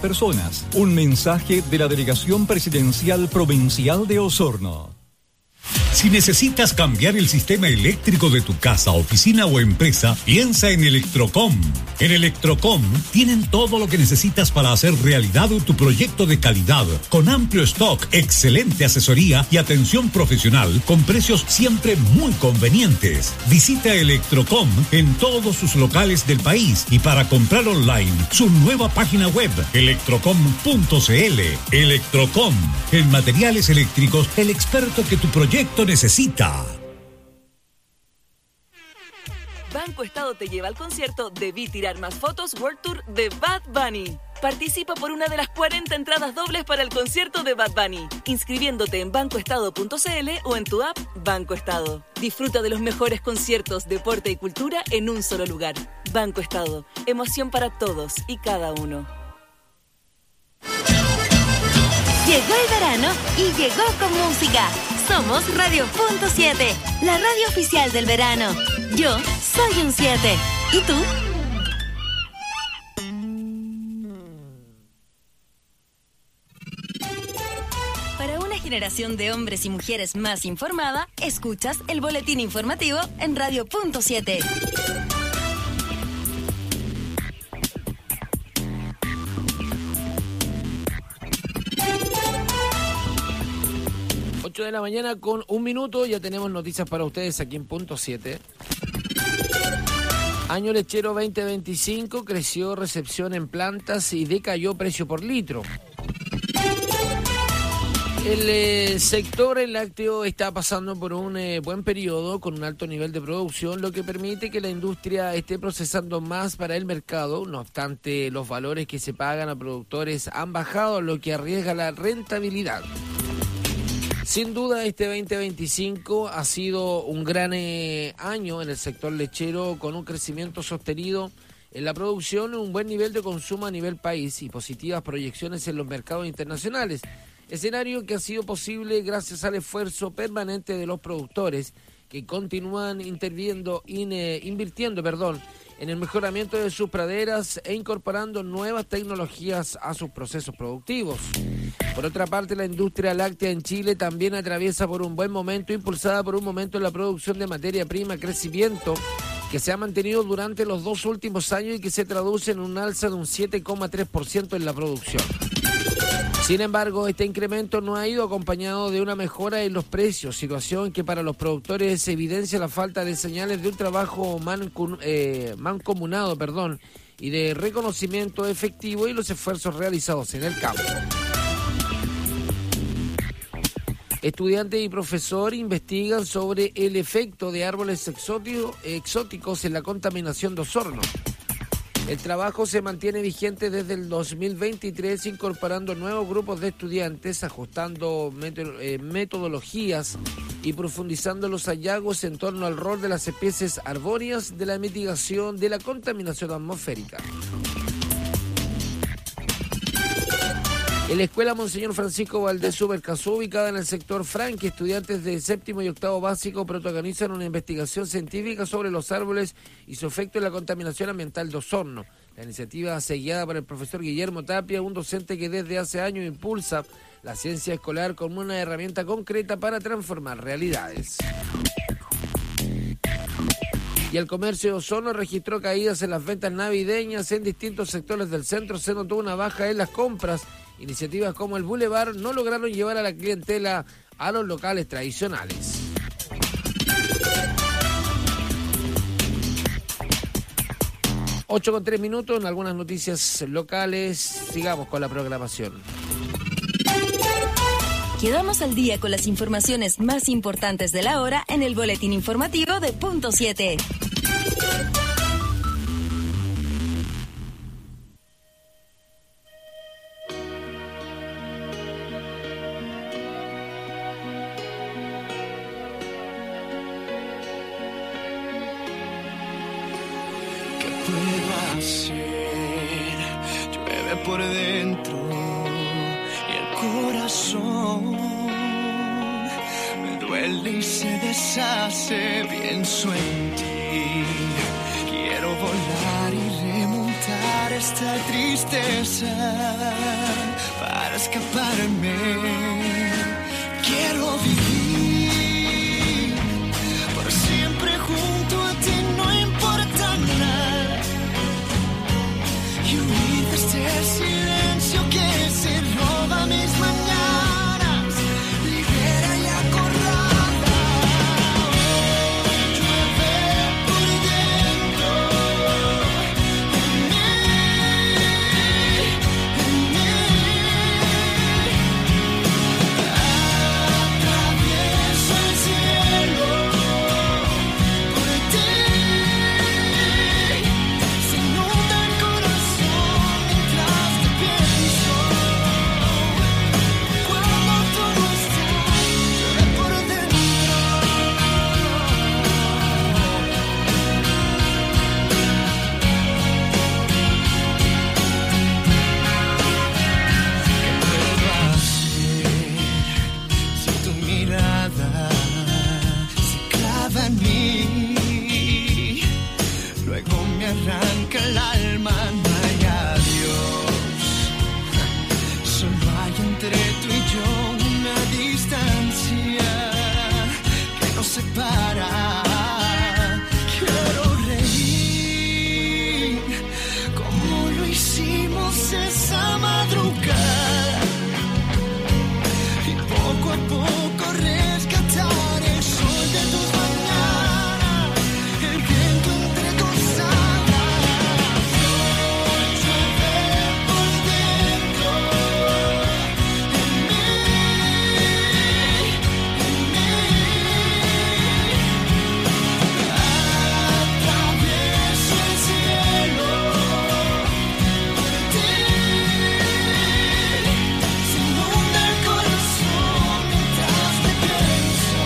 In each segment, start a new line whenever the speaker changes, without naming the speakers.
personas. Un mensaje de la Delegación Presidencial Provincial de Osorno.
Si necesitas cambiar el sistema eléctrico de tu casa, oficina o empresa, piensa en Electrocom. En Electrocom tienen todo lo que necesitas para hacer realidad tu proyecto de calidad, con amplio stock, excelente asesoría y atención profesional, con precios siempre muy convenientes. Visita Electrocom en todos sus locales del país y para comprar online, su nueva página web, electrocom.cl. Electrocom, en materiales eléctricos, el experto que tu proyecto necesita.
Banco Estado te lleva al concierto Debí Tirar Más Fotos World Tour de Bad Bunny. Participa por una de las 40 entradas dobles para el concierto de Bad Bunny, inscribiéndote en bancoestado.cl o en tu app Banco Estado. Disfruta de los mejores conciertos, deporte y cultura en un solo lugar. Banco Estado, emoción para todos y cada uno.
Llegó el verano y llegó con música. Somos Radio.7, la radio oficial del verano. Yo soy un 7. ¿Y tú? Para una generación de hombres y mujeres más informada, escuchas el boletín informativo en Radio.7.
De la mañana con 1 minuto, ya tenemos noticias para ustedes aquí en Punto 7. Año lechero 2025, creció recepción en plantas y decayó precio por litro. El sector lácteo está pasando por un buen periodo con un alto nivel de producción, lo que permite que la industria esté procesando más para el mercado. No obstante, los valores que se pagan a productores han bajado, lo que arriesga la rentabilidad. Sin duda, este 2025 ha sido un gran año en el sector lechero, con un crecimiento sostenido en la producción, un buen nivel de consumo a nivel país y positivas proyecciones en los mercados internacionales. Escenario que ha sido posible gracias al esfuerzo permanente de los productores, que continúan invirtiendo en el mejoramiento de sus praderas e incorporando nuevas tecnologías a sus procesos productivos. Por otra parte, la industria láctea en Chile también atraviesa por un buen momento, impulsada por un momento en la producción de materia prima, crecimiento que se ha mantenido durante los 2 últimos años y que se traduce en un alza de un 7,3% en la producción. Sin embargo, este incremento no ha ido acompañado de una mejora en los precios, situación que para los productores evidencia la falta de señales de un trabajo mancomunado, y de reconocimiento efectivo y los esfuerzos realizados en el campo. Estudiantes y profesor investigan sobre el efecto de árboles exóticos en la contaminación de Osorno. El trabajo se mantiene vigente desde el 2023, incorporando nuevos grupos de estudiantes, ajustando metodologías y profundizando los hallazgos en torno al rol de las especies arbóreas de la mitigación de la contaminación atmosférica. En la escuela Monseñor Francisco Valdés Subercazú, ubicada en el sector Franqui, estudiantes de 7º y 8º básico protagonizan una investigación científica sobre los árboles y su efecto en la contaminación ambiental de Osorno. La iniciativa se guiada por el profesor Guillermo Tapia, un docente que desde hace años impulsa la ciencia escolar como una herramienta concreta para transformar realidades. Y el comercio de Osorno registró caídas en las ventas navideñas en distintos sectores del centro. Se notó una baja en las compras. Iniciativas como el Boulevard no lograron llevar a la clientela a los locales tradicionales. Ocho con 3 minutos en algunas noticias locales. Sigamos con la programación.
Quedamos al día con las informaciones más importantes de la hora en el boletín informativo de Punto 7.
Llueve por dentro y el corazón me duele y se deshace. Pienso en ti, quiero volar y remontar esta tristeza. escaparme. Quiero vivir por siempre junto a ti, no importa nada. Y huir de este silencio que se roba mis mañanas, ligera y acorralada. Llueve por dentro en mí. Atravieso el cielo por ti. Se inunda el corazón mientras te pienso. Cuando tú no estás, llueve por dentro. ¿Qué puedo hacer si tu mirada se clava en mí? Luego me arranca el alma, no hay adiós. Solo hay entre tú y yo una distancia que nos separa. Quiero reír como lo hicimos esa madrugada, y poco a poco rescatar el sol de tus mañanas, el viento entre tus alas. Llueve por dentro en mí, atravieso el cielo por ti. Se inunda el corazón mientras te pienso.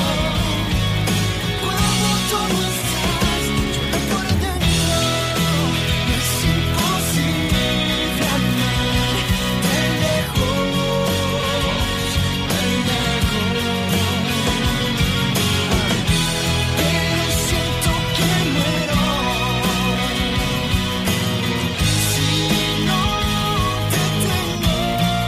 Cuando tú no estás, llueve por dentro. Es imposible amar de lejos, pero siento que muero si no te tengo.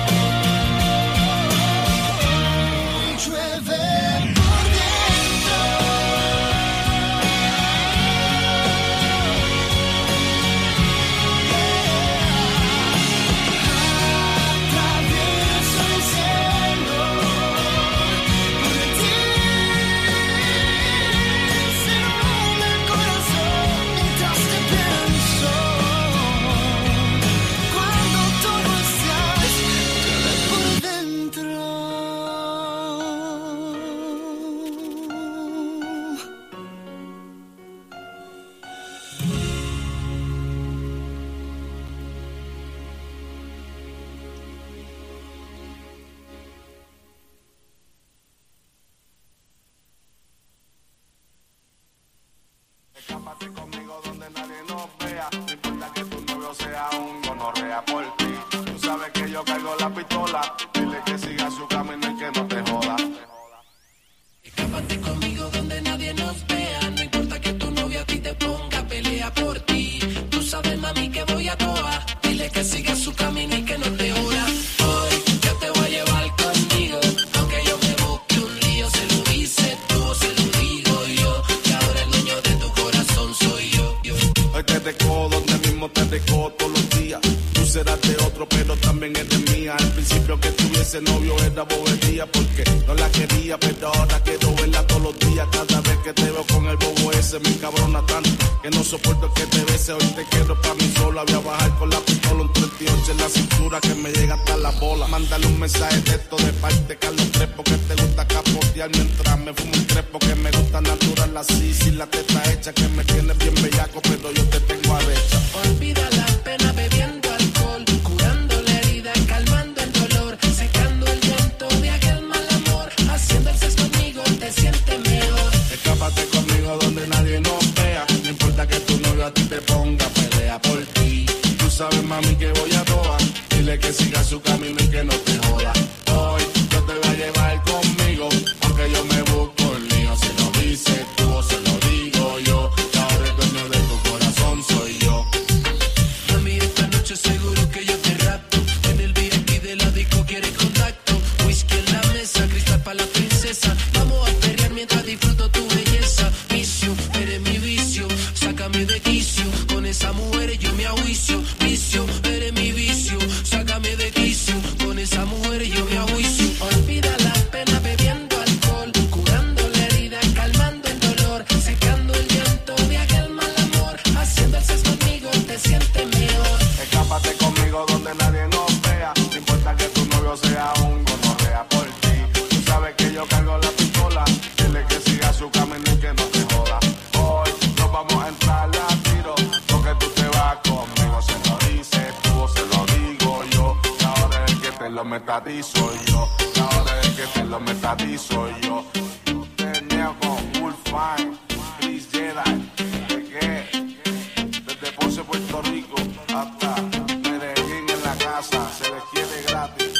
Llueve por dentro. Atravieso el cielo por ti. Se inunda el corazón mientras te pienso. Cuando tú no estás, llueve por dentro.
Escápate conmigo donde nadie nos vea. No importa que tu novio sea un gonorrea por ti. Tú sabes que yo cargo la pistola. Dile que siga su camino y que no te joda.
Escápate conmigo donde nadie nos vea. No importa que tu novio a ti te ponga, pelea por ti. Tú sabes, mami, que voy a toa. Dile que siga su camino y que no te joda. Hoy yo te voy a llevar conmigo. Aunque yo me busque un lío, se lo dices tú o se lo digo yo. Que ahora el dueño de tu corazón soy yo.
Hoy te deco donde mismo te deco todos los días. Tú serás de otro, pero también eres mía. Al principio que tuviese novio era bobería porque no la quería, pero ahora quiero verla todos los días. Cada vez que te veo con el bobo ese me encabrona tanto que no soporto que te bese. Hoy te quiero pa' mí sola. Voy a bajar con la pistola, un 38 en la cintura que me llega hasta la bola. Mándale un mensaje de texto de parte de Carlos Trepo que te gusta capotear mientras me fumo un trepo, que me gusta natural así, sin la teta hecha, que me tienes bien bellaco, pero yo te tengo arrecha.
Olvida la pena bebiendo alcohol, curando la herida, calmando el dolor, secando el llanto de aquel mal amor, haciendo el sexo conmigo te sientes mejor.
Escápate conmigo donde nadie nos vea. No importa que tu novio a ti te ponga, pelea por ti. Tú sabes, mami, que voy a toa. Dile que siga su camino y que no te joda. Hoy yo te voy a llevar conmigo, aunque yo me busco el lío. Si lo dices tú o se lo digo yo, que ahora el dueño de tu corazón soy yo.
Mami, esta noche seguro que yo te rapto. En el VIP de la disco
sea un gonorrea por ti. Tú sabes que yo cargo la pistola, dile que siga su camino y que no te joda. Hoy nos vamos a entrarle a tiro, porque tú te vas conmigo, se lo dices tú o se lo digo yo. Y ahora el que te lo metadizo yo, y ahora el que te lo metadizo yo. Tenía con Wolfine, Chris Jedi, desde Ponce, Puerto Rico, hasta Medellín en la casa, se les quiere gratis.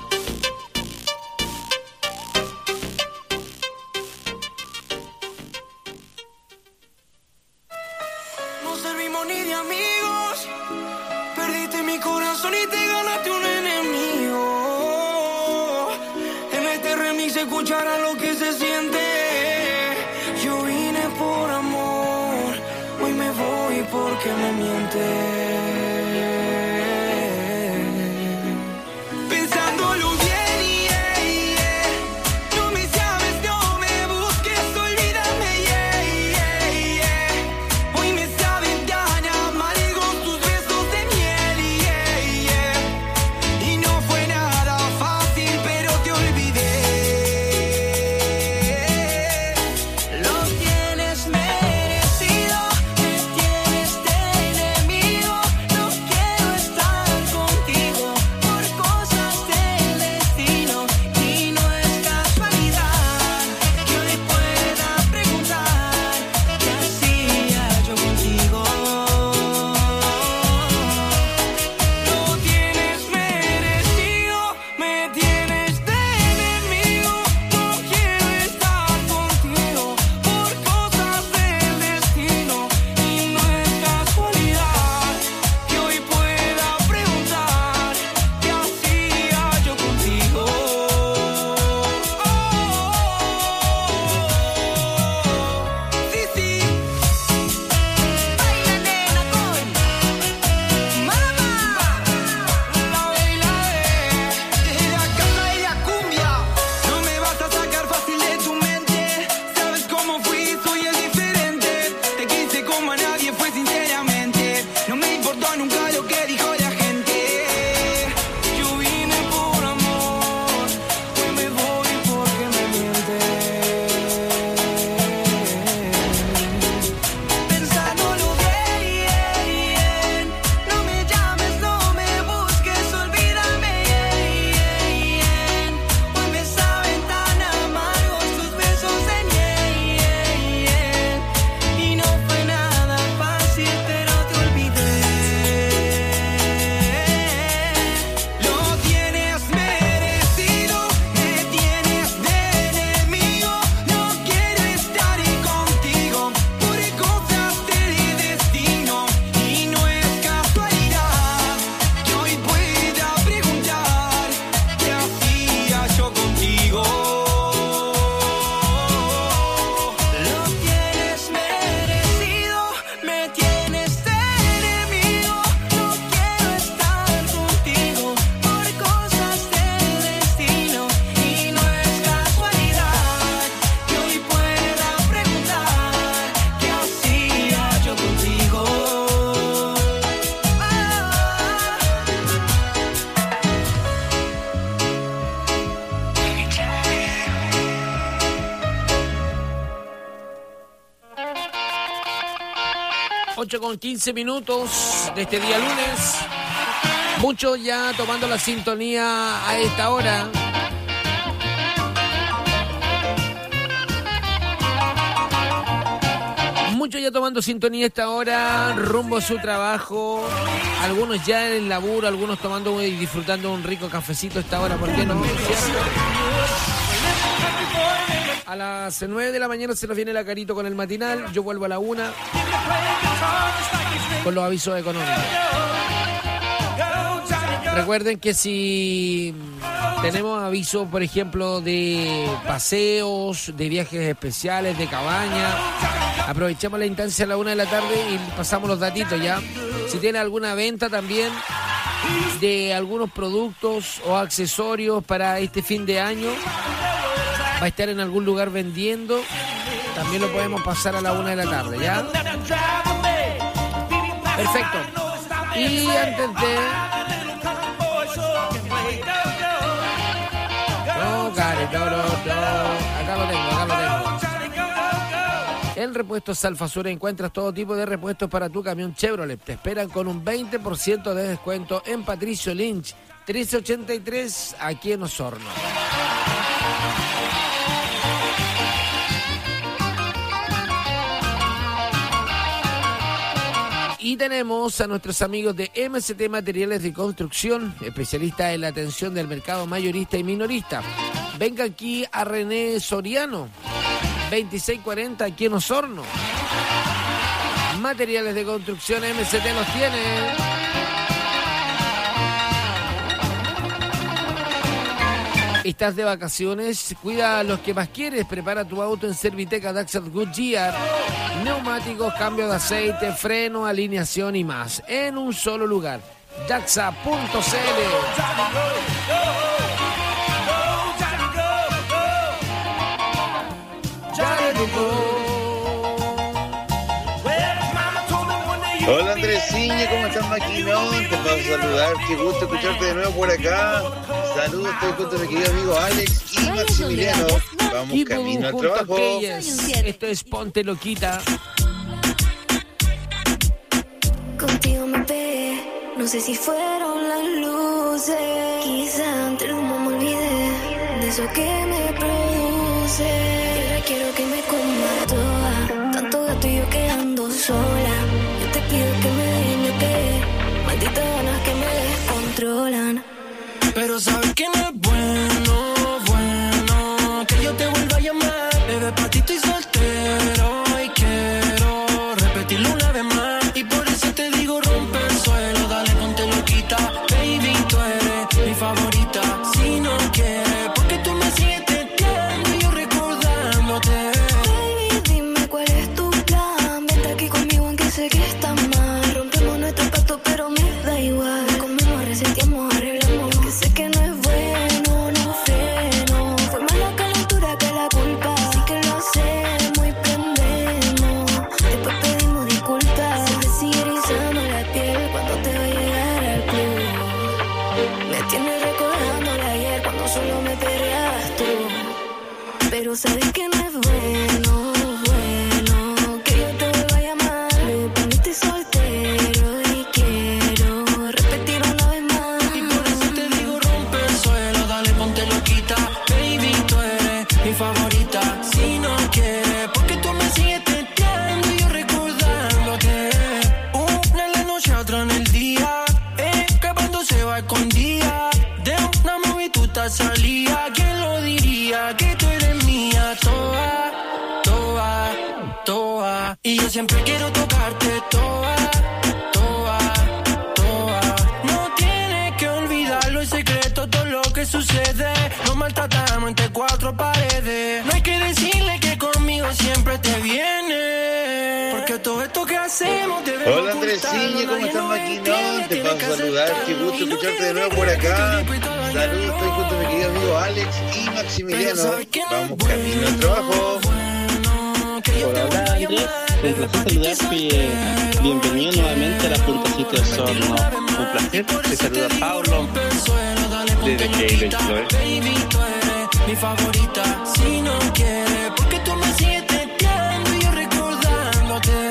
No servimos ni de amigos, perdiste mi corazón y te ganaste un enemigo. En este remix se escuchará lo que se siente. Yo vine por amor, hoy me voy porque me mientes. Pensándolo bien, no me llames, no me busques, olvídame, hoy me saben tan amargos tus besos de miel, y no fue nada fácil, pero te olvidé. Lo tienes merecido, me tienes de enemigo, no quiero estar contigo por cosas del destino, y no es casualidad que hoy pueda preguntar qué hacía yo contigo. Lo tienes merecido, me tienes de enemigo, no quiero estar contigo por cosas del destino, y no es casualidad que hoy pueda preguntar qué hacía yo contigo. Sí, sí, baila nena con mamá, la baila desde la cama y la cumbia. No me vas a sacar fácil de tu mente, sabes cómo fui, soy el diferente. Te quise como a nadie fue sinceramente, no me importó nunca lo que dijo la gente. Yo vine por amor, hoy me voy porque me mientes. Pensándolo bien, no me llames, no me busques, olvídame, hoy me saben tan amargos tus besos de miel, y no fue nada fácil, pero te olvidé. Lo tienes merecido, me tienes de enemigo, no quiero estar contigo por cosas del destino, y no es casualidad que hoy pueda preguntar qué hacía yo contigo. Lo tienes merecido, me tienes de enemigo, no quiero estar contigo por cosas del destino, y no es casualidad que hoy pueda preguntar qué hacía yo contigo.
8:15 de este día lunes. Muchos ya tomando la sintonía a esta hora. Muchos ya tomando sintonía a esta hora, rumbo a su trabajo. Algunos ya en el laburo, algunos tomando y disfrutando un rico cafecito a esta hora, ¿por qué no? A las 9 de la mañana se nos viene la Carito con el matinal. Yo vuelvo a la 1 con los avisos económicos. Recuerden que si tenemos avisos, por ejemplo, de paseos, de viajes especiales, de cabaña, aprovechamos la instancia a la 1 de la tarde y pasamos los datitos ya. Si tiene alguna venta también de algunos productos o accesorios para este fin de año, va a estar en algún lugar vendiendo, también lo podemos pasar a la 1 de la tarde, ¿ya? Perfecto. Y antes de Acá lo tengo. En Repuestos Alfasura encuentras todo tipo de repuestos para tu camión Chevrolet. Te esperan con un 20% de descuento en Patricio Lynch, 1383, aquí en Osorno. Y tenemos a nuestros amigos de MCT Materiales de Construcción, especialistas en la atención del mercado mayorista y minorista. Venga aquí a René Soriano, 2640 aquí en Osorno. Materiales de construcción MCT los tiene. ¿Estás de vacaciones? Cuida a los que más quieres. Prepara tu auto en Serviteca Daxat Goodyear. Neumáticos, cambio de aceite, freno, alineación y más. En un solo lugar. Daxa.cl.
Hola Andrés Ciña, ¿cómo estás, maquinón? Te paso a saludar, qué gusto escucharte de nuevo por acá. Saludos, estoy junto a mi querido amigo Alex y Maximiliano. Vamos camino al trabajo.
Esto es Ponte Loquita.
Contigo me pegué, no sé si fueron las luces. Quizá entre el humo me olvidé de eso que me produce. Y ahora quiero que me coma toda, tanto gato y yo quedando sola. Yo te pido que me dejes que malditas ganas que me descontrolan.
Pero sabes que no es bueno que yo te vuelva a llamar. Bebé, pa' ti estoy soltero y quiero repetirlo una vez más. Y por eso te digo rompe el suelo, dale ponte loquita. Baby, tú eres mi favorita. Si no quieres, porque tú me sigues testeando y yo recordándote.
Baby, dime cuál es tu plan. Vente aquí conmigo aunque sé que está mal. Rompemos nuestro pacto pero me da igual. Comemos, reseteamos, arreglamos. Que sé que no es bueno, no freno. Fue más la calentura que la culpa. Así que lo hacemos y prendemos. Después pedimos disculpas. Se te sigue erizando la piel cuando te va a llegar al club. Me tienes recordando de ayer cuando solo me peleas tú. Pero sabes que no es bueno que yo te vuelva a llamar. Me poniste soltero y quiero repetir una vez más.
Y por eso te digo rompe el suelo, dale ponte loquita. Baby, tú eres mi favorita. Si no quieres, porque tú me sigues testeando y yo recordándote. Una en la noche, otra en el día. Escapándose va escondida. De una movie tú te salías. ¿Quién lo diría? Que tú eres mía, toda. Y yo siempre quiero tocarte toda. No tienes que olvidarlo, es secreto todo lo que sucede. Nos maltratamos entre cuatro paredes. No hay que decirle que conmigo siempre te viene. Porque todo esto que hacemos debemos.
Hola Andrés Ciña, ¿cómo estás, maquinón? Te paso a saludar, qué gusto escucharte de nuevo por acá. Saludos, estoy junto a mi querido amigo Alex y Maximiliano. Vamos camino al trabajo.
Hola Andrés, un placer saludarte. Bienvenido nuevamente a la Punta 7 de Osorno. Un placer, te saluda Pablo desde Keilo, Chloe.
Mi favorita, si no quieres, porque tú me sigues testeando y yo recordándote.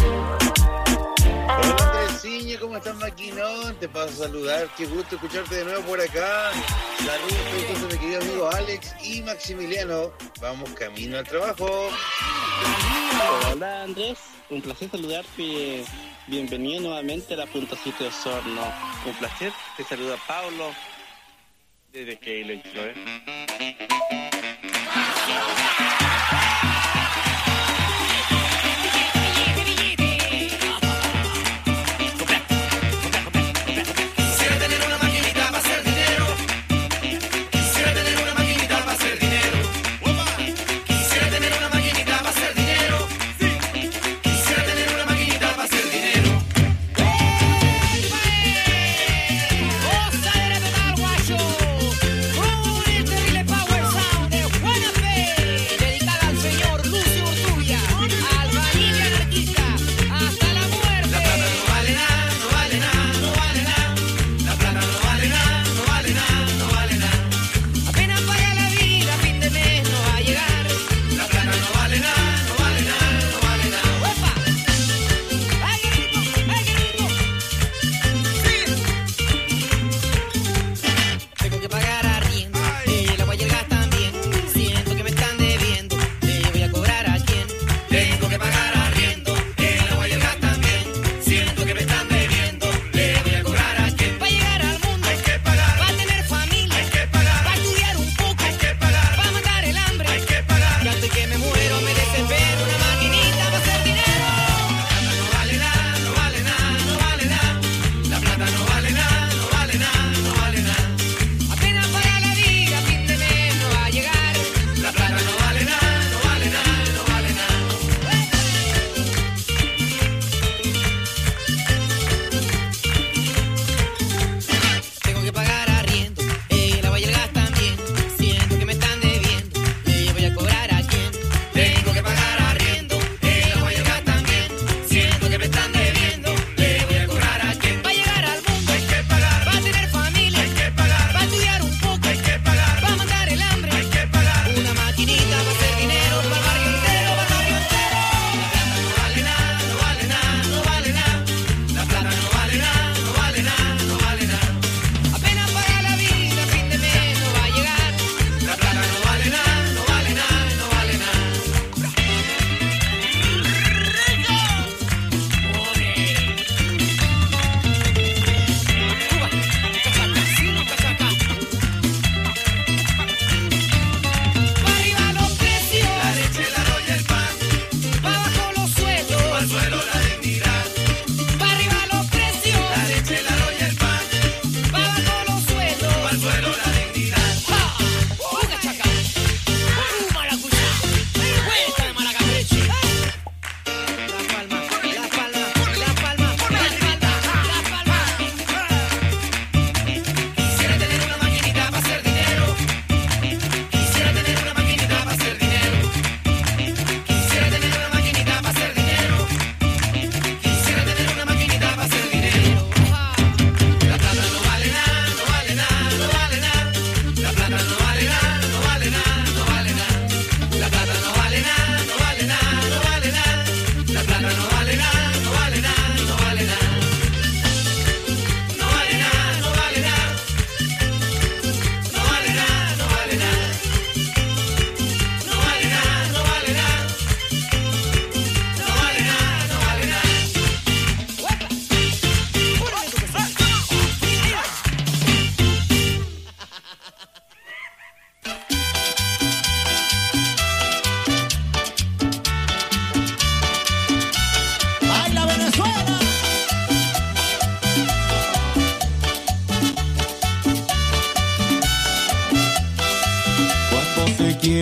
Hola Andrés Ciña, ¿cómo estás, maquinón? Te paso a saludar, qué gusto escucharte de nuevo por acá. Saludos, estoy junto a mi querido amigo Alex y Maximiliano. Vamos camino al trabajo.
Hola Andrés, un placer saludarte. Bienvenido nuevamente a la Punta 7 de Osorno. Un placer, te saluda Pablo desde Keilo, Chloe.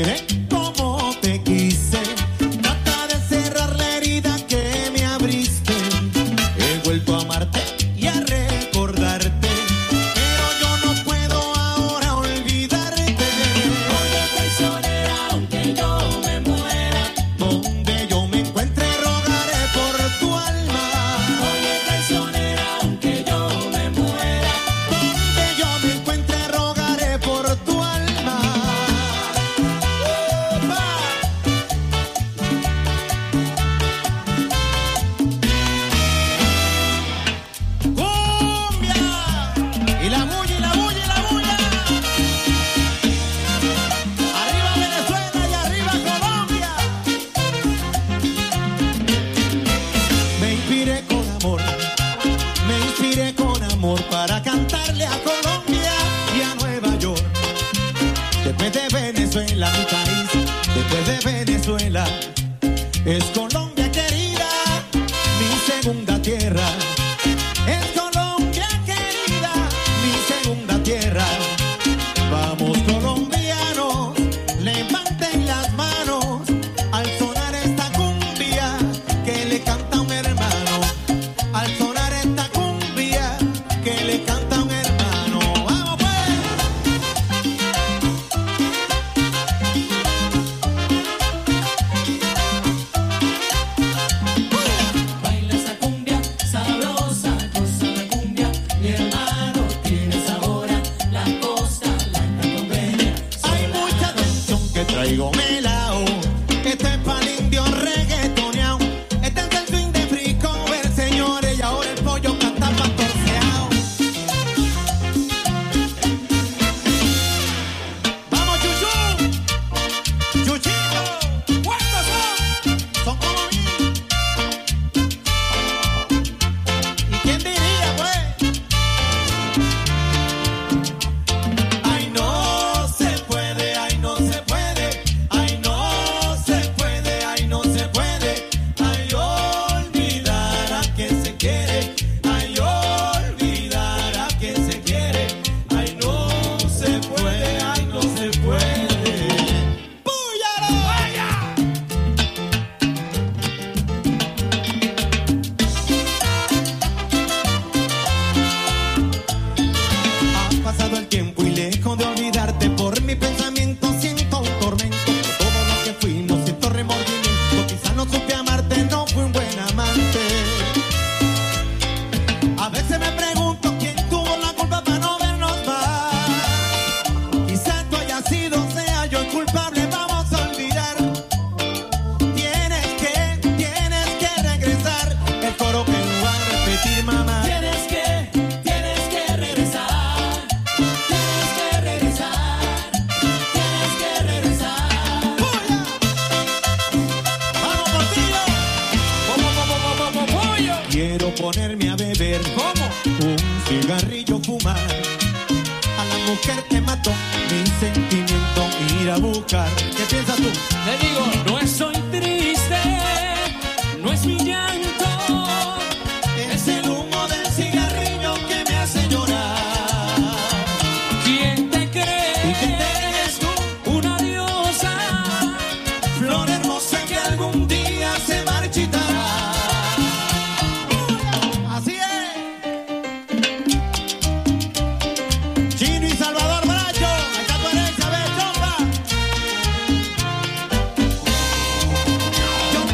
querer como te quise. Trata de cerrar la herida que me abriste. He vuelto a amarte y a recordarte, pero yo no puedo ahora olvidarte. Oye, traicionera, aunque yo me muera, donde yo me encuentre rogaré por tu alma. Oye, traicionera, aunque yo me muera, donde yo me encuentre rogaré por tu alma. ¡Cumbia! Y la bulla, y la bulla, y la bulla. Arriba Venezuela y arriba Colombia. Me inspiré con amor para cantarle a Colombia y a Nueva York. Después de Venezuela, mi país, después de Venezuela, es Colombia querida, mi segunda tierra. Es Colombia querida, mi segunda tierra. Vamos colombianos, levanten las manos al sonar esta cumbia que le canta un hermano. Al sonar esta cumbia que le canta un hermano. ¡Vamos pues!
Baila esa cumbia sabrosa, goza la cumbia, mi hermano tiene sabor a la costa, la candongueña.
Hay mucha atención que traigo melao. Este es pa'l indio reggaetoneao. Este es el swing de Free Cover, señores, y ahora el pollo canta pastorceao. ¡Vamos, Chuchu! ¡Chuchito! ¿Cuántos son? Son como mí. ¿Y quién diría, pues? Ay, no se puede, ay, no se puede. Ay, no se puede, ay, no se puede. Ay, olvidar a que se quiere. Ay, olvidar a que se quiere. Ay, no se puede, ay, no se puede. ¡Púyalo! ¡Vaya! Ha pasado el tiempo y lejos de olvidarte, por mi pensamiento siento un tormento. Por todo lo que fui no siento remordimiento. Quizás no supe amarte, no fui un buen amante. A veces me pregunto quién tuvo la culpa para no vernos más. Quizás tú hayas sido, sea yo el culpable, vamos a olvidar. Tienes que regresar. El coro que no va a repetir, mamá.
Tienes que regresar, tienes que regresar, tienes que regresar.
¡Puya! ¡Vamos, Portillo!
¡Pollo!
Quiero ponerme a beber.
¿Cómo?
Un cigarrillo, fumar. A la mujer que mató mi sentimiento, ir a buscar. ¿Qué piensas tú?
Te digo, no estoy triste, no es mi llanto,
Es el humo del cigarrillo que me hace llorar.
¿quién te
¿Y qué
cree?
te crees tú?
Una diosa,
Flor hermosa que algún día se marchitará. Así es. Chino y Salvador Bracho. Acá tú eres, Isabel Chomba.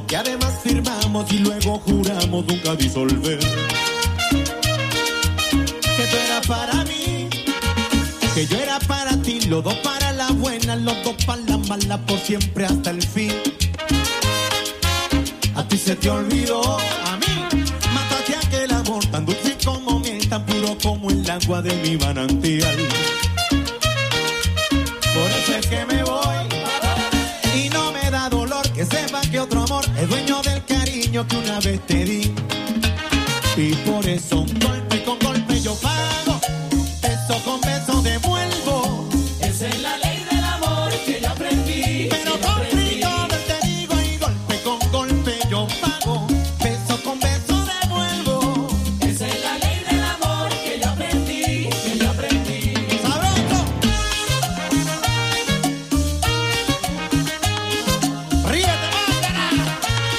que además firmamos y luego juramos nunca disolver. Que tú eras para mí, que yo era para ti, los dos para la buena, los dos para la mala, por siempre hasta el fin. A ti se te olvidó, a mí mataste aquel amor tan dulce como miel, tan puro como el agua de mi manantial. Por eso es que me voy y no me da dolor que sepa que otro amor es dueño del cariño que una vez te di. Y por eso golpe con golpe yo pago, beso con beso devuelvo. Esa es la ley del amor que yo aprendí. Pero con frío te digo y golpe con golpe yo pago, beso con beso devuelvo. Esa es la ley del amor que yo aprendí, que yo aprendí. ¡Sabroso! ¡Ríete más, cara!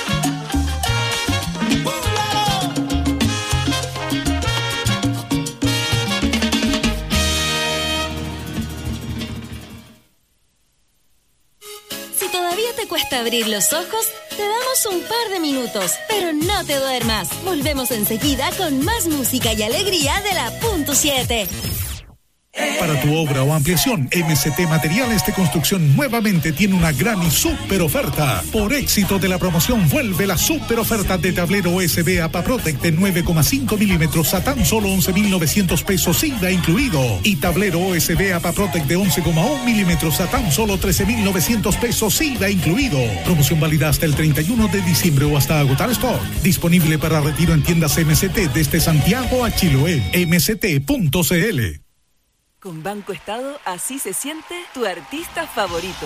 Si todavía te cuesta abrir los ojos, te damos un par de minutos, pero no te duermas. Volvemos enseguida con más música y alegría de la Punto 7.
Para tu obra o ampliación, MCT Materiales de Construcción nuevamente tiene una gran y súper oferta. Por éxito de la promoción, vuelve la súper oferta de tablero USB APAPROTEC de 9,5 milímetros a tan solo 11.900 pesos IVA incluido. Y tablero USB APAPROTEC de 11,1 milímetros a tan solo 13.900 pesos IVA incluido. Promoción válida hasta el 31 de diciembre o hasta agotar stock. Disponible para retiro en tiendas MCT desde Santiago a Chiloé. MCT.cl.
Con Banco Estado, así se siente tu artista favorito.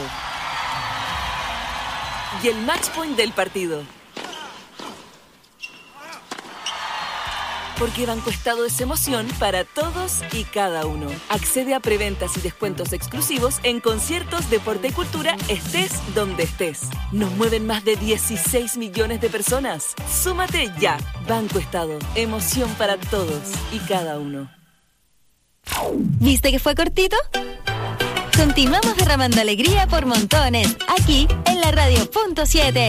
Y el match point del partido. Porque Banco Estado es emoción para todos y cada uno. Accede a preventas y descuentos exclusivos en conciertos, deporte y cultura, estés donde estés. Nos mueven más de 16 millones de personas. Súmate ya. Banco Estado, emoción para todos y cada uno.
¿Viste que fue cortito? Continuamos derramando alegría por montones, aquí en la Radio Punto 7.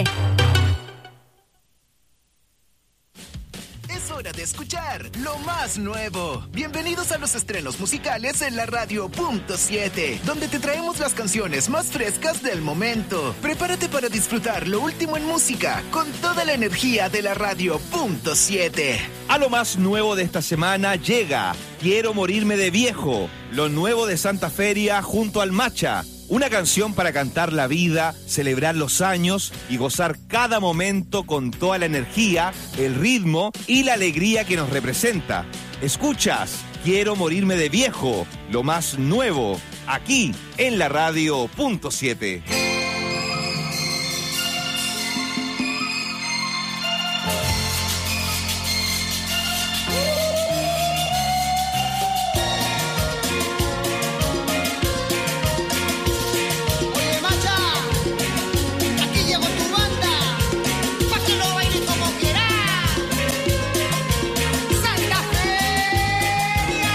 Es hora de escuchar lo más nuevo. Bienvenidos a los estrenos musicales en la Radio Punto 7, donde te traemos las canciones más frescas del momento. Prepárate para disfrutar lo último en música con toda la energía de la Radio Punto 7.
A lo más nuevo de esta semana llega Quiero morirme de viejo, lo nuevo de Santa Feria junto al Macha. Una canción para cantar la vida, celebrar los años y gozar cada momento con toda la energía, el ritmo y la alegría que nos representa. Escuchas Quiero morirme de viejo, lo más nuevo, aquí en la Radio Punto 7.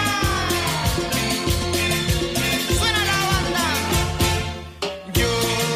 Yo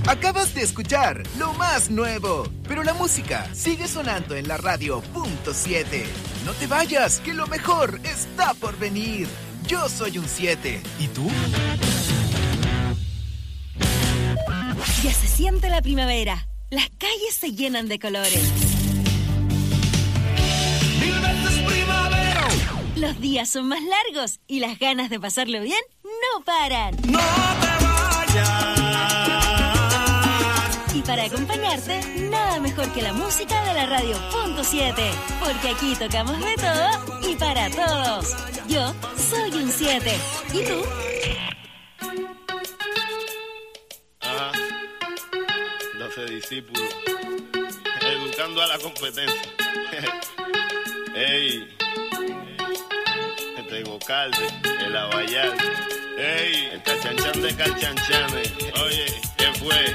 Acabas de escuchar lo más nuevo, pero la música sigue sonando en la radio .7. No te vayas, que lo mejor está por venir. Yo soy un 7. ¿Y tú?
Ya se siente la primavera. Las calles se llenan de colores.
Mil veces primavera.
Los días son más largos y las ganas de pasarlo bien no paran.
No te vayas.
Y para acompañarte, nada mejor que la música de la radio .7. Porque aquí tocamos de todo y para todos. Yo soy un 7. ¿Y tú?
12 discípulos. Educando a la competencia. Ey. Este Gocalde, el Abayal. Ey. El Cachanchan de Cachanchanes. Oye, ¿qué fue?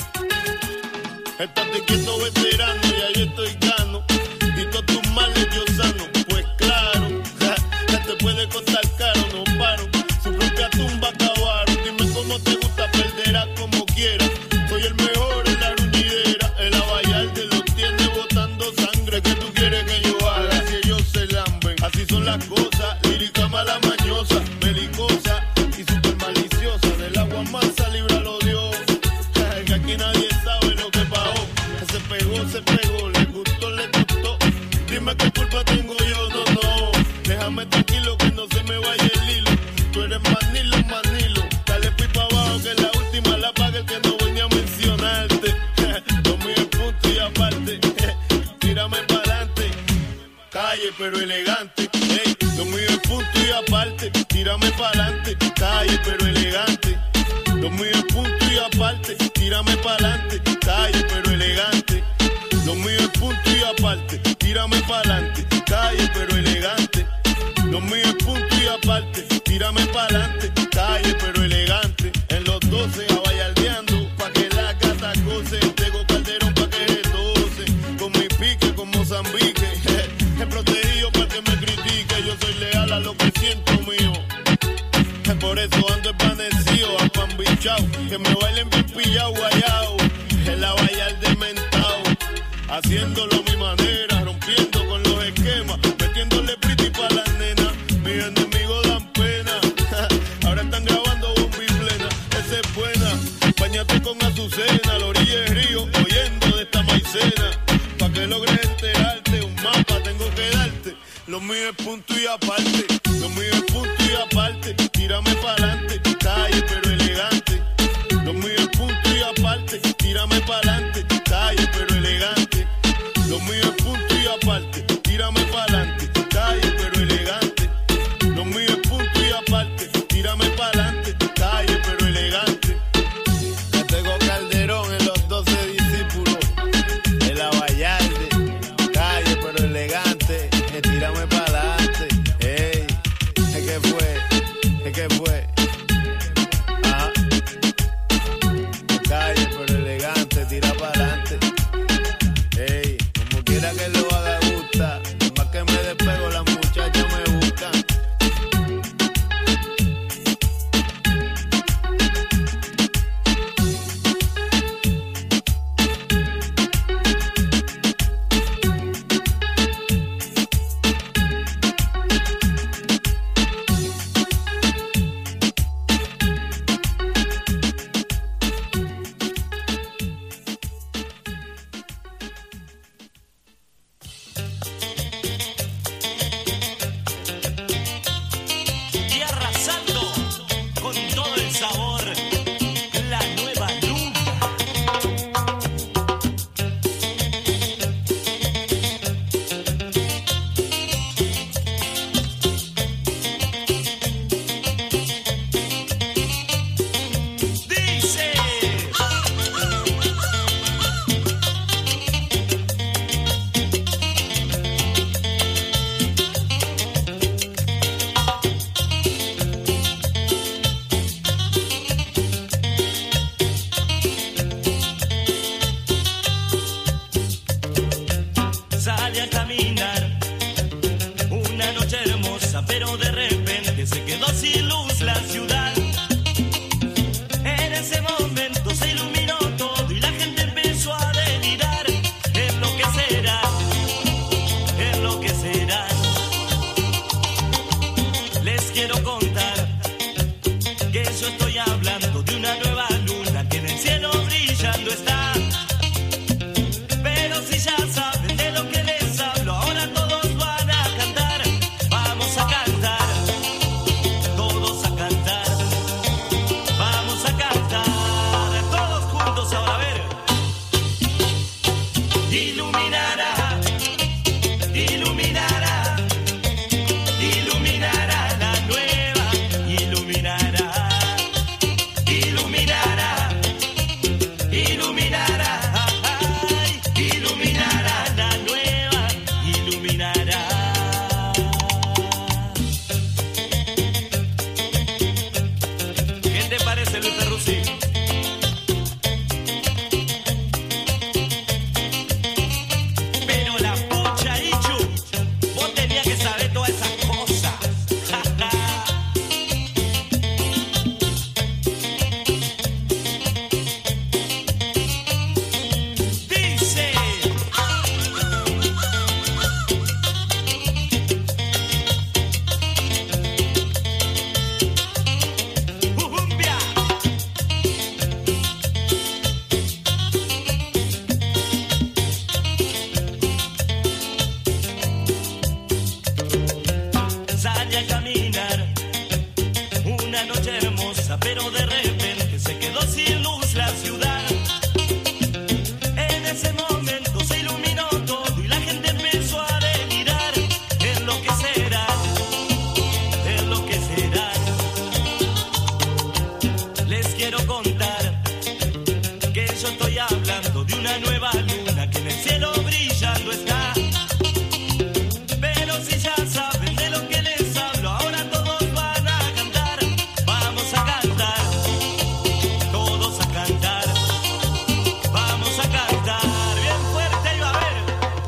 Estate quieto, veterano, ya yo estoy gano. Y todos tus males yo sano. Pues claro, ya te puede costar caro, no paro. Su propia tumba acabaron. Dime cómo te gusta, perderás como quieras. Soy el mejor en la ruñidera. El Abayalde los tiene botando sangre. ¿Qué tú quieres que yo haga? Si ellos se lamben. Así son las cosas. Lírica mala mañosa, belicosa y super maliciosa. Del agua mansa, líbralo Dios. Que aquí nadie sabe lo que pagó. Se pegó, le gustó. Dime qué culpa tengo yo, no. Déjame tranquilo que no se me vaya el hilo. Tú eres manilo. Dale pipa abajo que la última la paga el que no venía a mencionarte. Lo mío es punto y aparte. Tírame para adelante. Calle pero elegante. Ey, lo mío es punto y aparte. Tírame para adelante. Calle pero elegante. Lo mío es punto y aparte. Tírame para adelante. Calle pero elegante. Lo mío es punto y aparte. Tírame para adelante. Calle pero elegante. Lo mío es punto y aparte. Tírame para adelante. Calle pero elegante. En los 12 abayaldeando pa' que la gata goce. Tengo Calderón pa' que retose. Con mi pique, con Mozambique. He protegido pa' que me critique. Yo soy leal a lo que siento mío. Por eso ando espanecido, apambichao. Que me bailen bien pillao, guayao. El Abayalde mentao. Haciéndolo a mi manera, rompiendo con los esquemas. Metiéndole pretty pa' las nenas. Mis enemigos dan pena. Ahora están grabando bomba y plena. Esa es buena. Báñate con Azucena, a la orilla del río, oyendo de esta maicena. Pa' que logres enterarte, un mapa tengo que darte. Lo mío es punto y aparte. Lo mío es punto y aparte. Tírame para adelante, calle pero elegante. Lo mío es punto y aparte. Tírame para adelante, calle pero elegante. Lo mío es punto y aparte. Tírame para adelante, calle pero elegante. Lo mío es punto y aparte. Tírame para adelante, calle pero elegante. Ya tengo Calderón en los 12 discípulos. El Abayalde, calle pero elegante. Tírame para adelante. Ey, ¿qué fue? Ajá. Calle pero elegante, tira para adelante. Ey, como quiera que lo haga gusta. Más que me despego, las muchachas me buscan.
pero de repente se quedó sin luz la ciudad. En ese momento se iluminó todo. iluminará, iluminará la nueva, iluminará. ¿Qué te parece, Luis Perruzzi? Pero la pucha, Ichu, vos tenías que saber todas esas cosas. Dice. Cumbia. Salí a caminar una noche hermosa, pero de repente se quedó sin luz la ciudad. En ese momento se iluminó todo y la gente empezó a delirar. Es lo que será, es lo que será. Les quiero contar que yo estoy hablando de una nueva luna que en el cielo brillando está. Pero si ya saben de lo que les hablo, ahora todos van a cantar. Vamos a cantar, todos a cantar. Vamos a cantar bien fuerte y va a ver.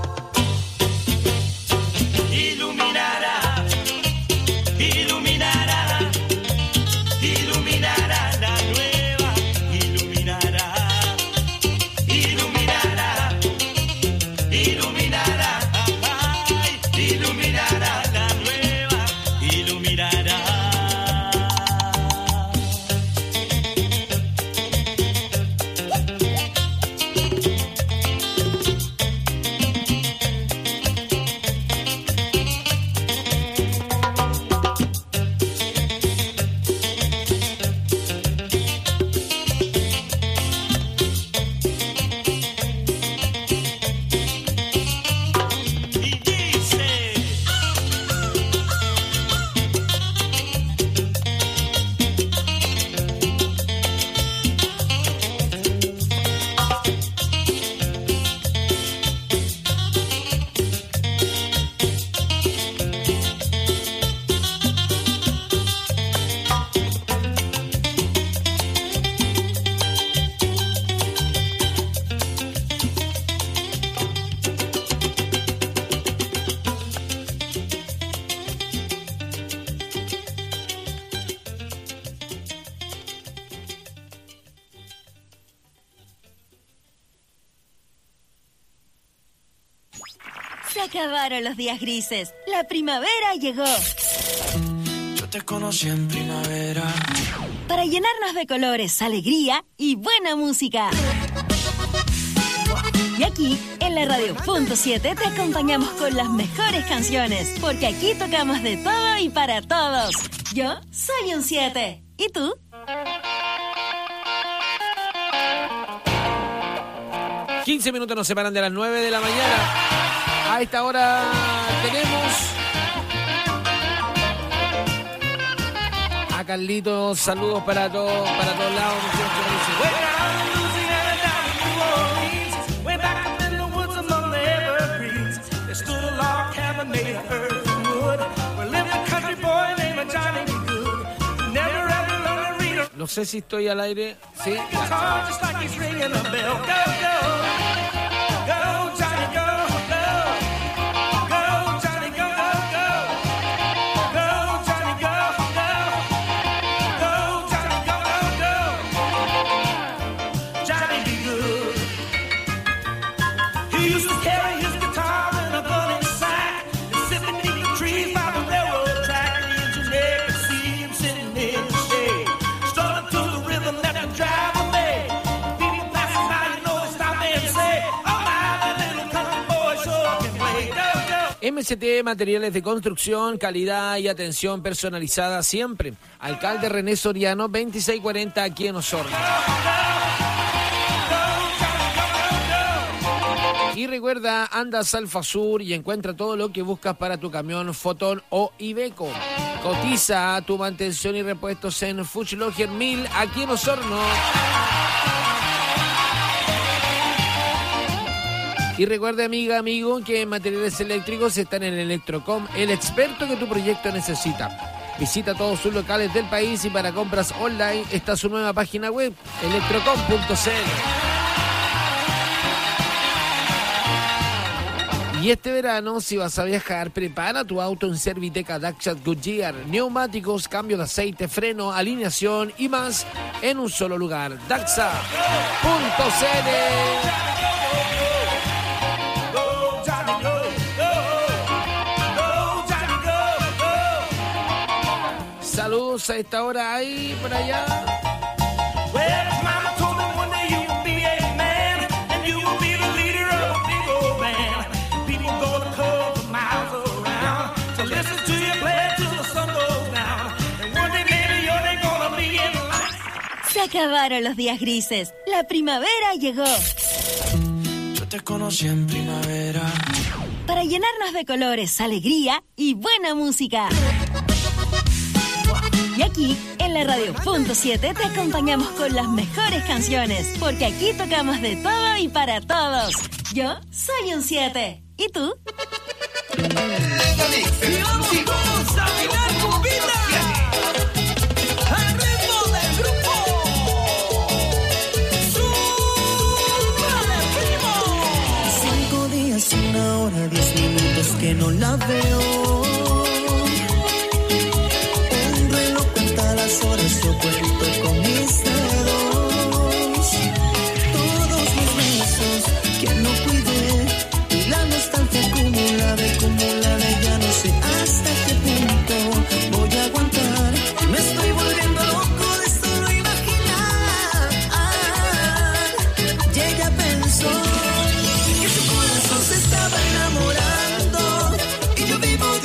Iluminará, iluminará, iluminará la nueva, iluminará, iluminará, iluminará, ay, iluminará la nueva, iluminará. Y dice.
Se acabaron los días grises. La primavera llegó.
Yo te conocí en primavera.
Para llenarnos de colores, alegría y buena música. Y aquí, en la Radio.7, te acompañamos con las mejores canciones. Porque aquí tocamos de todo y para todos. Yo soy un 7. ¿Y tú?
$15 minutos nos separan de las 9 de la mañana. A esta hora tenemos a Carlitos. Saludos para todos lados. No sé si estoy al aire. Sí. MST Materiales de Construcción, calidad y atención personalizada siempre. Alcalde René Soriano, 2640, aquí en Osorno. Y recuerda, anda a Salfasur y encuentra todo lo que buscas para tu camión, Fotón o Iveco. Cotiza tu mantención y repuestos en Fuchs Logier 1000, aquí en Osorno. Y recuerde, amiga, amigo, que en materiales eléctricos están en Electrocom, el experto que tu proyecto necesita. Visita todos sus locales del país y para compras online está su nueva página web, electrocom.cl. Y este verano, si vas a viajar, prepara tu auto en Serviteca Dacia Goodyear. Neumáticos, cambio de aceite, freno, alineación y más en un solo lugar. Dacia.cl. Saludos a esta hora ahí, por allá.
Se acabaron los días grises. La primavera llegó.
Yo te conocí en primavera.
Para llenarnos de colores, alegría y buena música. Y aquí, en la Radio.7, te acompañamos con las mejores canciones, porque aquí tocamos de todo y para todos. Yo soy un 7. ¿Y tú?
Y vamos a bailar cumbita al ritmo del grupo. ¡Súbale, primo!
5 días, 1 hora, 10 minutos que no la veo. Las horas yo cuento con mis dedos, todos los besos que no cuidé y la nostalgia acumulada, ya no sé hasta qué punto voy a aguantar. Me estoy volviendo loco de solo imaginar. Y ella pensó que su corazón se estaba enamorando y yo vivo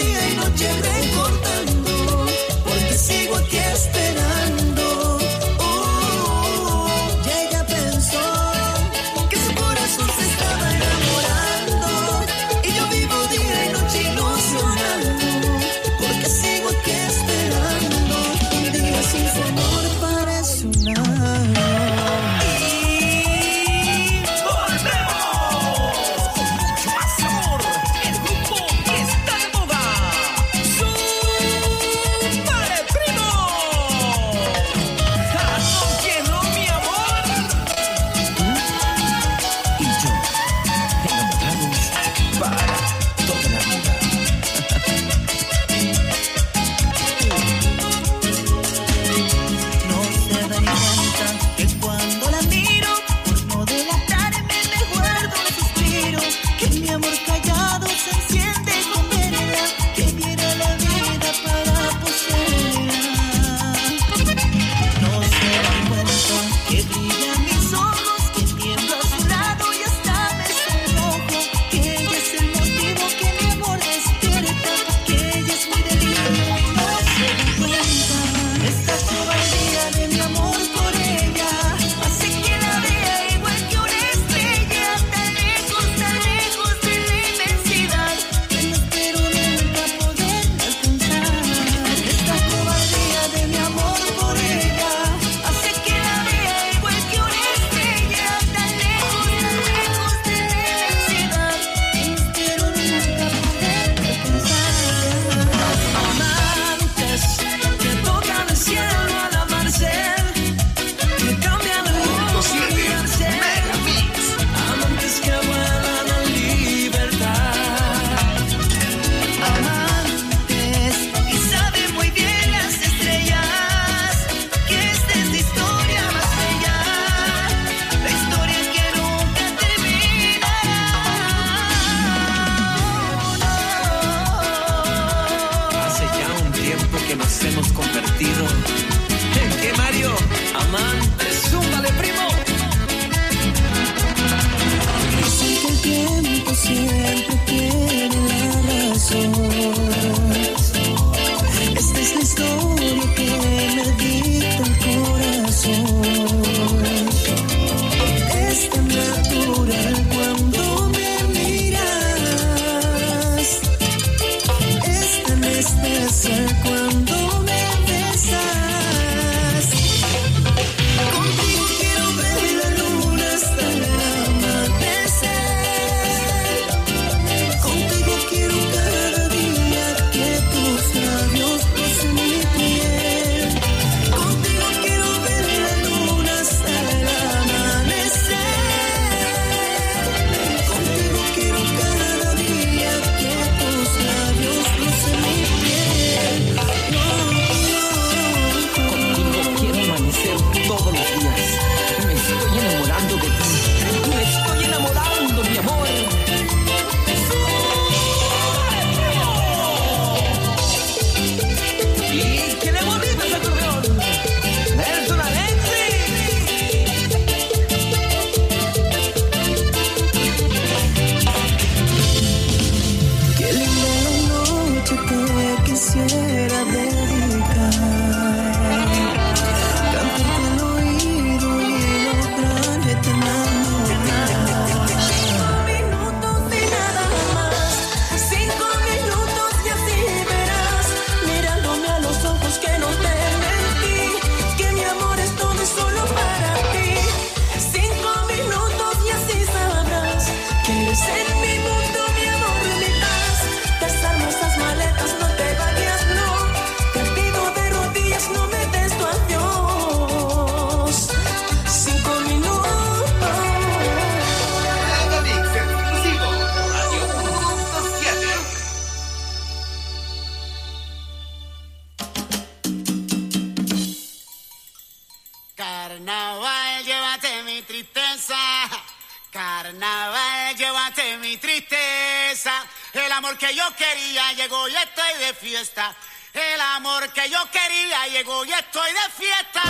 Carnaval, llévate mi tristeza. El amor que yo quería llegó y estoy de fiesta. El amor que yo quería llegó y estoy de fiesta.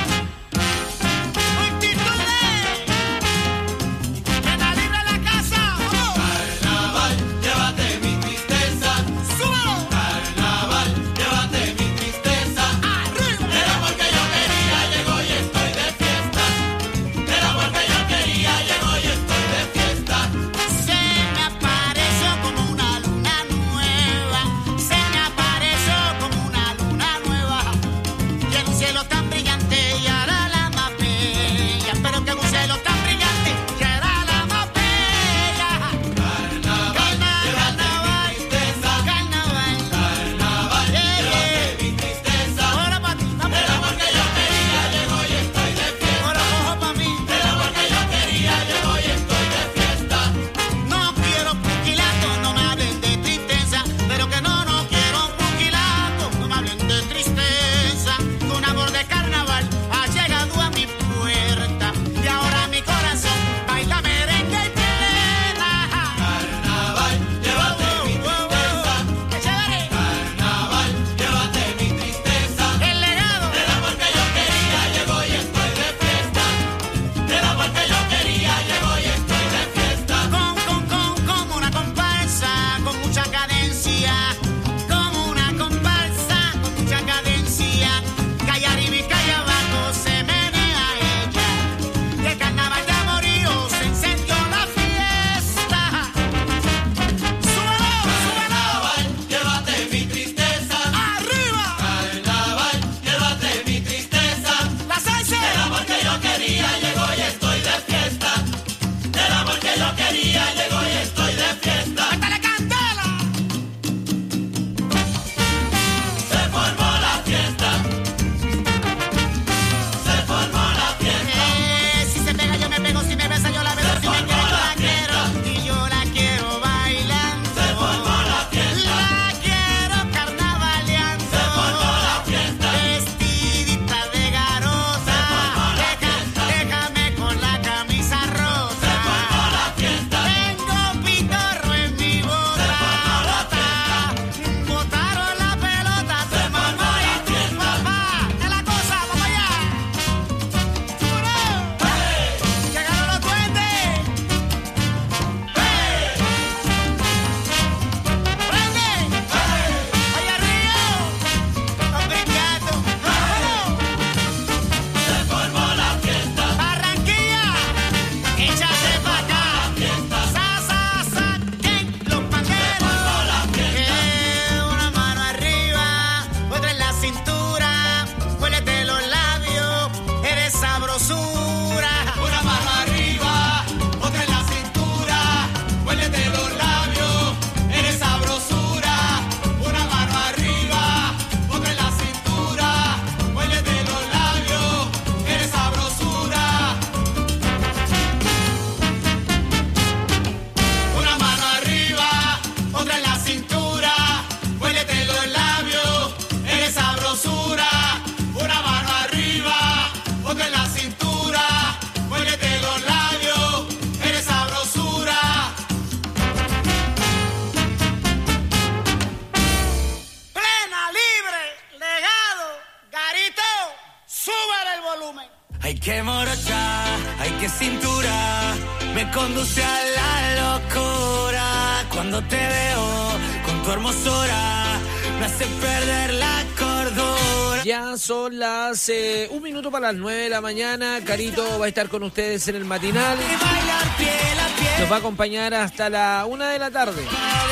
Hay que morochar, hay que cintura, me conduce a la locura. Cuando te veo con tu hermosura, me hace perder la cordura.
Ya son las 1 minuto para las 9 de la mañana. Carito va a estar con ustedes en el matinal. Nos va a acompañar hasta la 1 de la tarde.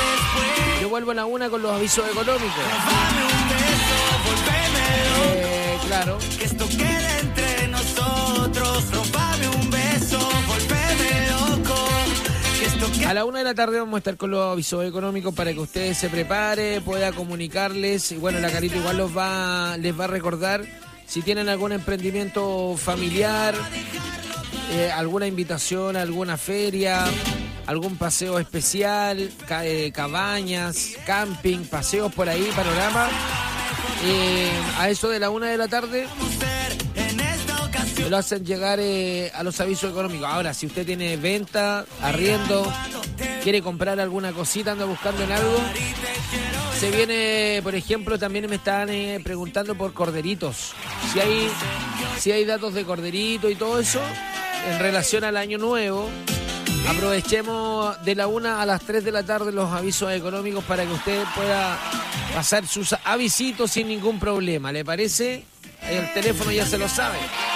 Yo vuelvo a la 1 con los avisos económicos. Claro.
Que esto quede entre nosotros. Rompame un beso, volveme loco. Que esto quede...
A la 1 de la tarde vamos a estar con los avisos económicos para que ustedes se prepare, pueda comunicarles. Y bueno, la Carita igual les va a recordar si tienen algún emprendimiento familiar, alguna invitación, alguna feria, algún paseo especial, cabañas, camping, paseos por ahí, panorama. A eso de la 1 de la tarde me lo hacen llegar a los avisos económicos. Ahora, si usted tiene venta, arriendo, quiere comprar alguna cosita, anda buscando en algo, se viene, por ejemplo, también me están preguntando por corderitos. Si hay datos de corderito y todo eso en relación al año nuevo. Aprovechemos de la 1 a las 3 de la tarde los avisos económicos para que usted pueda pasar sus avisitos sin ningún problema. ¿Le parece? El teléfono ya se lo sabe.